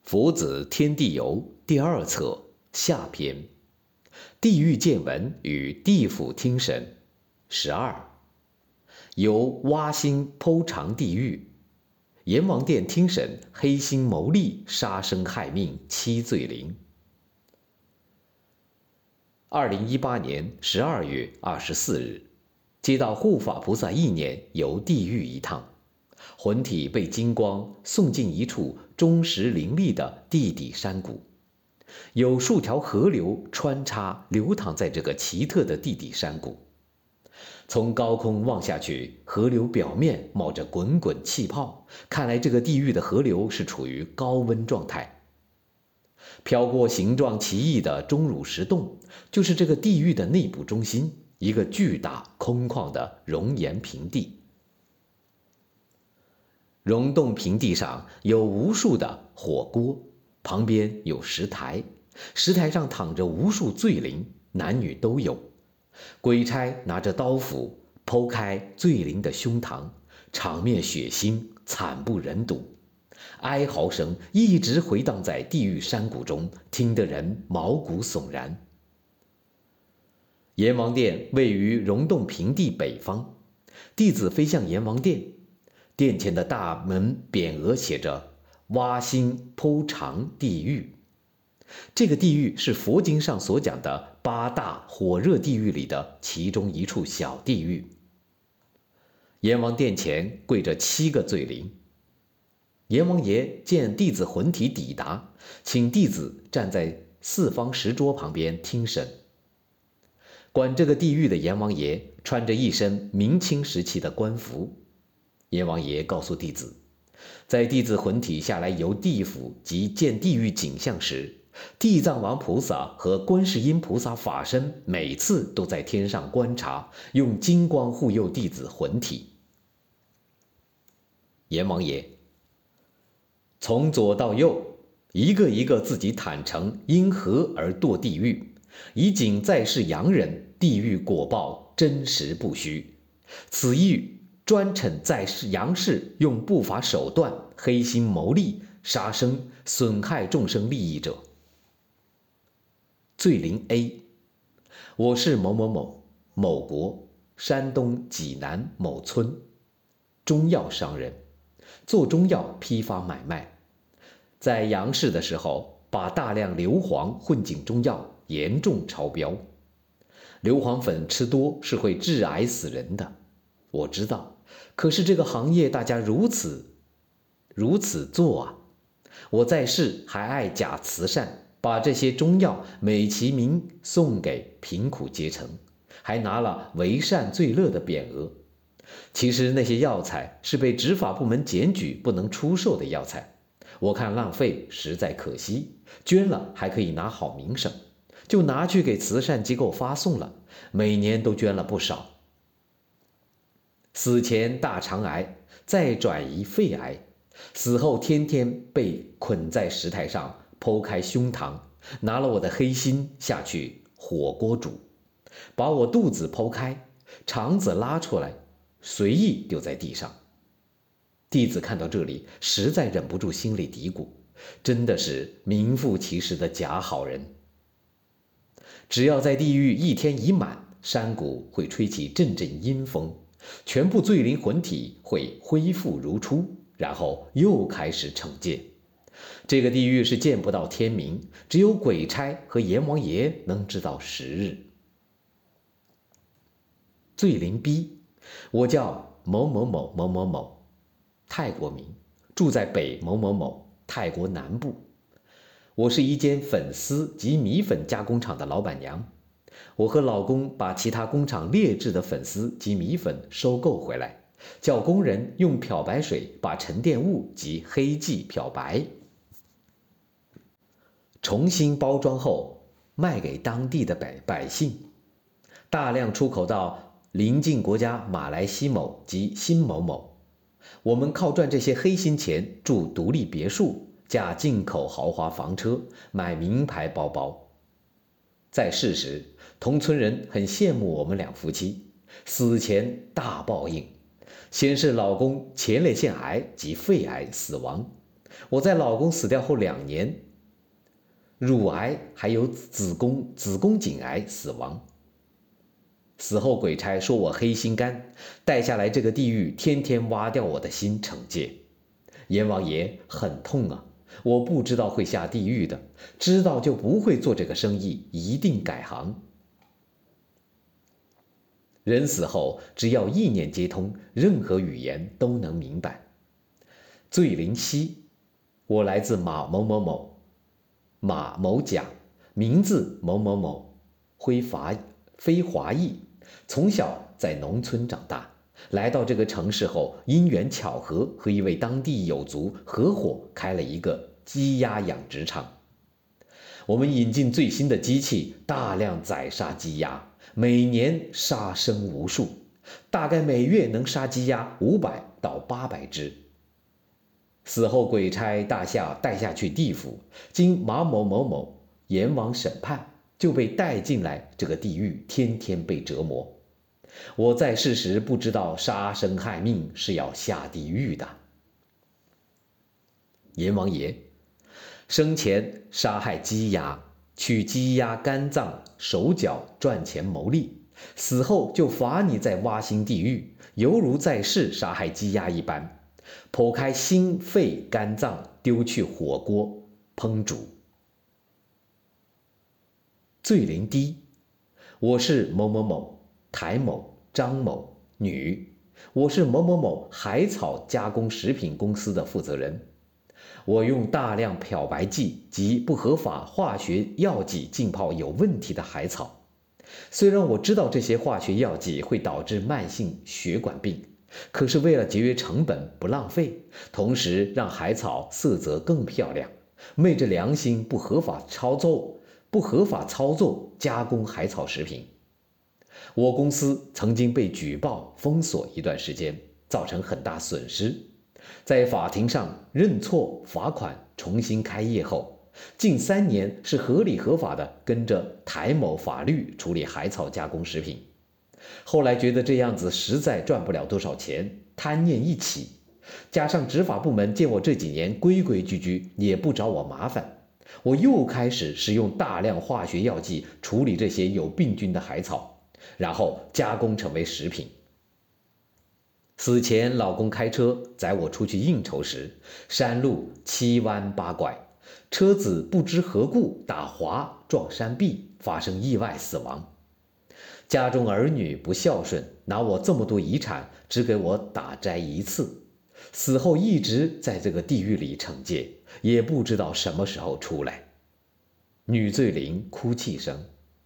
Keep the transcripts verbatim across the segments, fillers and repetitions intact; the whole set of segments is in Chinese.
佛子天地游第二册下篇，地狱见闻与地府听审。十二，由挖心剖肠地狱，阎王殿听审黑心牟利、杀生害命七罪灵。二零一八年十二月二十四日，接到护法菩萨意念游地狱一趟，魂体被金光送进一处忠实灵力的地底山谷，有数条河流穿插流淌在这个奇特的地底山谷。从高空望下去，河流表面冒着滚滚气泡，看来这个地狱的河流是处于高温状态。飘过形状奇异的钟乳石洞，就是这个地狱的内部中心，一个巨大空旷的熔岩平地。溶洞平地上有无数的火锅，旁边有石台，石台上躺着无数罪灵，男女都有。鬼差拿着刀斧剖开罪灵的胸膛，场面血腥，惨不忍睹，哀嚎声一直回荡在地狱山谷中，听得人毛骨悚然。阎王殿位于溶洞平地北方，弟子飞向阎王殿，殿前的大门匾额写着挖心剖肠地狱。这个地狱是佛经上所讲的八大火热地狱里的其中一处小地狱。阎王殿前跪着七个罪灵，阎王爷见弟子魂体抵达，请弟子站在四方石桌旁边听审。管这个地狱的阎王爷穿着一身明清时期的官服。阎王爷告诉弟子，在弟子魂体下来游地府及见地狱景象时，地藏王菩萨和观世音菩萨法身每次都在天上观察，用金光护佑弟子魂体。阎王爷从左到右，一个一个自己坦诚因何而堕地狱，以警在世洋人地狱果报真实不虚。此狱专惩在世阳世用不法手段黑心牟利、杀生、损害众生利益者。罪灵 A， 我是某某某，某国山东济南某村，中药商人，做中药批发买卖，在阳世的时候把大量硫磺混进中药，严重超标。硫磺粉吃多是会致癌死人的，我知道，可是这个行业大家如此如此做啊！我在世还爱假慈善，把这些中药美其名送给贫苦阶层，还拿了为善最乐的匾额。其实那些药材是被执法部门检举不能出售的药材，我看浪费实在可惜，捐了还可以拿好名声，就拿去给慈善机构发送了，每年都捐了不少。死前大肠癌，再转移肺癌，死后天天被捆在石台上，剖开胸膛，拿了我的黑心下去火锅煮，把我肚子剖开，肠子拉出来，随意丢在地上。弟子看到这里，实在忍不住心里嘀咕，真的是名副其实的假好人。只要在地狱一天已满，山谷会吹起阵阵阴风，全部罪灵魂体会恢复如初，然后又开始惩戒。这个地狱是见不到天明，只有鬼差和阎王爷能知道时日。罪灵 B， 我叫某某某某某某，泰国名，住在北某某某，泰国南部。我是一间粉丝及米粉加工厂的老板娘，我和老公把其他工厂劣质的粉丝及米粉收购回来，叫工人用漂白水把沉淀物及黑剂漂白，重新包装后卖给当地的百百姓，大量出口到邻近国家马来西某及新某某。我们靠赚这些黑心钱住独立别墅，驾进口豪华房车，买名牌包包。在世时，同村人很羡慕我们两夫妻，死前大报应，先是老公前列腺癌及肺癌死亡， 我在老公死掉后两年，乳癌还有子宫子宫颈癌死亡。死后鬼差说我黑心肝，带下来这个地狱，天天挖掉我的心惩戒。阎王爷很痛啊，我不知道会下地狱的，知道就不会做这个生意，一定改行。人死后只要意念接通，任何语言都能明白。罪灵犀，我来自马某某某，马某甲，名字某某某，非华非华裔，从小在农村长大，来到这个城市后，因缘巧合和一位当地友族合伙开了一个鸡鸭养殖场。我们引进最新的机器，大量宰杀鸡鸭，每年杀生无数，大概每月能杀鸡鸭五百到八百只。死后鬼差大下带下去地府，经马某某某阎王审判，就被带进来这个地狱，天天被折磨。我在世时不知道杀生害命是要下地狱的。阎王爷生前杀害鸡鸭，取鸡鸭肝脏手脚赚钱牟利，死后就罚你在挖心地狱，犹如在世杀害鸡鸭一般，剖开心肺肝脏，丢去火锅烹煮。罪灵低，我是某某某台某张某女，我是某某某海草加工食品公司的负责人。我用大量漂白剂及不合法化学药剂浸泡有问题的海草。虽然我知道这些化学药剂会导致慢性血管病，可是为了节约成本不浪费，同时让海草色泽更漂亮，昧着良心不合法操作不合法操作加工海草食品。我公司曾经被举报封锁一段时间，造成很大损失。在法庭上认错罚款，重新开业后，近三年是合理合法的跟着台某法律处理海草加工食品。后来觉得这样子实在赚不了多少钱，贪念一起，加上执法部门见我这几年规规矩矩，也不找我麻烦，我又开始使用大量化学药剂处理这些有病菌的海草，然后加工成为食品。死前老公开车载我出去应酬时，山路七弯八拐，车子不知何故打滑撞山壁，发生意外死亡。家中儿女不孝顺，拿我这么多遗产只给我打斋一次，死后一直在这个地狱里惩戒，也不知道什么时候出来。女罪灵哭泣声。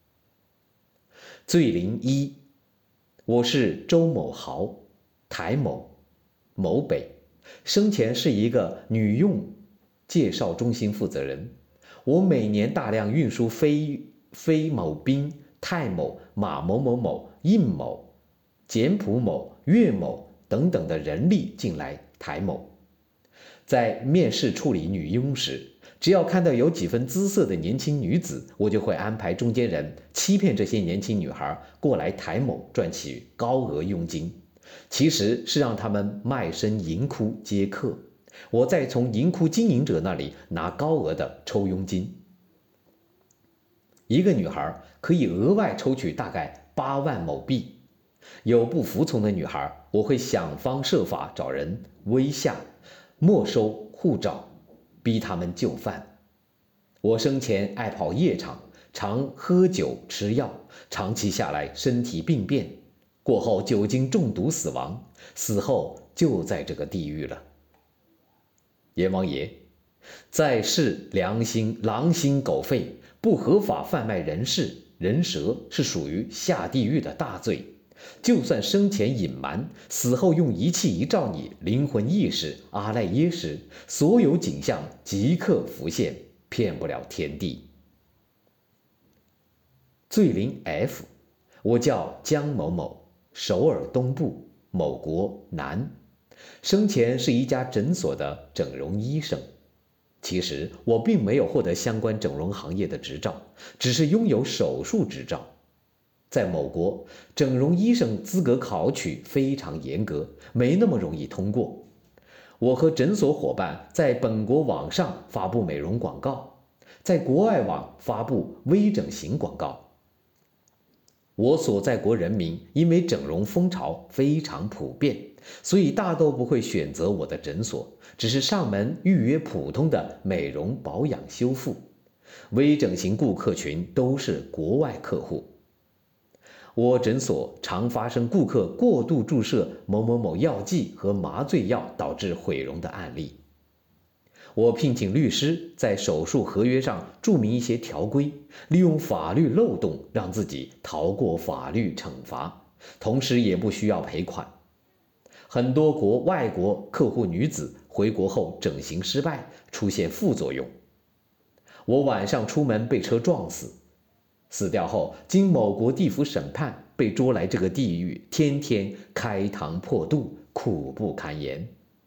罪灵一，我是周某豪台某某北，生前是一个女用介绍中心负责人。我每年大量运输非非某宾、泰某、马某某某、印某、简朴某、岳某等等的人力进来台某。在面试处理女佣时，只要看到有几分姿色的年轻女子，我就会安排中间人欺骗这些年轻女孩过来台某赚取高额佣金，其实是让他们卖身银窟接客，我再从银窟经营者那里拿高额的抽佣金。一个女孩可以额外抽取大概八万某币。有不服从的女孩，我会想方设法找人威吓，没收护照，逼他们就范。我生前爱跑夜场，常喝酒吃药，长期下来身体病变，过后酒精中毒死亡，死后就在这个地狱了。阎王爷，在世良心狼心狗肺，不合法贩卖人事人蛇，是属于下地狱的大罪。就算生前隐瞒，死后用仪器一照你灵魂意识阿赖耶识，所有景象即刻浮现，骗不了天地。罪灵 F， 我叫江某某，首尔东部某国男，生前是一家诊所的整容医生。其实我并没有获得相关整容行业的执照，只是拥有手术执照。在某国，整容医生资格考取非常严格，没那么容易通过。 我和诊所伙伴在本国网上发布美容广告，在国外网发布微整形广告。我所在国人民因为整容风潮非常普遍，所以大都不会选择我的诊所，只是上门预约普通的美容保养修复。微整形顾客群都是国外客户。我诊所常发生顾客过度注射某某某药剂和麻醉药导致毁容的案例。我聘请律师在手术合约上注明一些条规，利用法律漏洞让自己逃过法律惩罚，同时也不需要赔款。很多国外国客户女子回国后整形失败，出现副作用。我晚上出门被车撞死，死掉后经某国地府审判，被捉来这个地狱，天天开膛破肚，苦不堪言。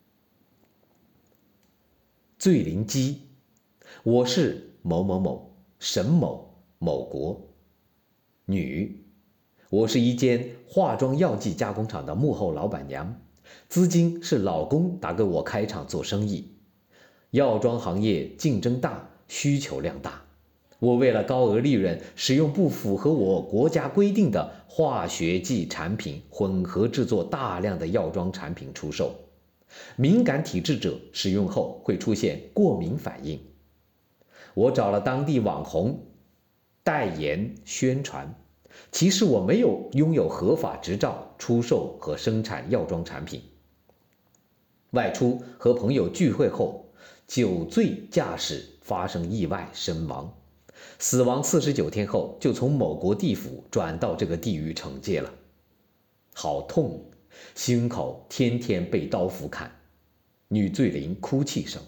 醉灵鸡，我是某某某沈某某国，女，我是一间化妆药剂加工厂的幕后老板娘，资金是老公打给我开厂做生意。药妆行业竞争大，需求量大，我为了高额利润，使用不符合我国家规定的化学剂产品混合制作大量的药妆产品出售。敏感体质者使用后会出现过敏反应。我找了当地网红代言宣传，其实我没有拥有合法执照出售和生产药妆产品。外出和朋友聚会后，酒醉驾驶发生意外身亡，死亡四十九天后就从某国地府转到这个地狱惩戒了。好痛，心口天天被刀斧砍。女醉灵哭泣声。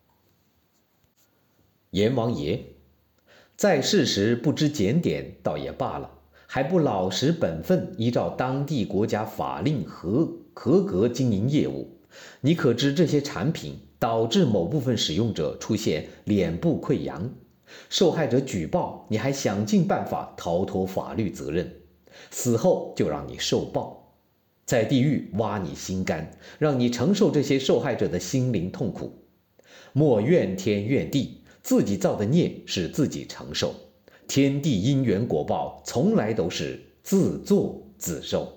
阎王爷，在世时不知检点倒也罢了，还不老实本分，依照当地国家法令合合格经营业务，你可知这些产品导致某部分使用者出现脸部溃疡，受害者举报，你还想尽办法逃脱法律责任，死后就让你受报，在地狱挖你心肝，让你承受这些受害者的心灵痛苦。莫怨天怨地，自己造的孽是自己承受，天地因缘果报从来都是自作自受。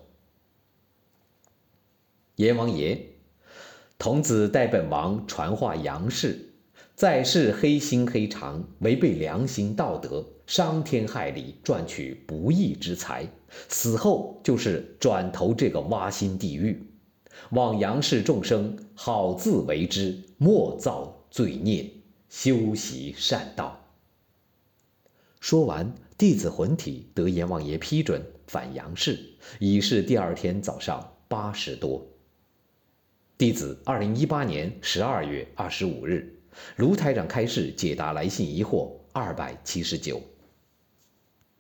阎王爷，童子代本王传话杨氏，在世黑心黑肠，违背良心道德，伤天害理，赚取不义之财，死后就是转投这个挖心地狱。望杨氏众生好自为之，莫造罪孽，修习善道。说完，弟子魂体得阎王爷批准返杨氏，已是第二天早上八时多。弟子二零一八年十二月二十五日，卢台长开示解答来信疑惑二百七十九。